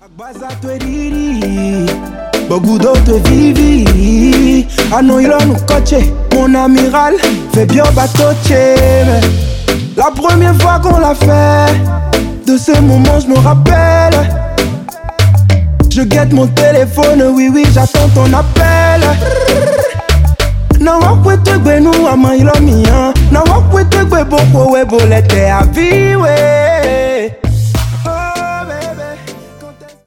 Beaucoup d'autres vivi. Ah non, il a nous coaché. Mon amiral fait bien batoche. La première fois qu'on l'a fait, de ce moment je me rappelle. Je guette mon téléphone, oui, oui, j'attends ton appel. Na wakwete gbe nu ama ilo miyan. Na wakwete gbe boko we bolete aviwe.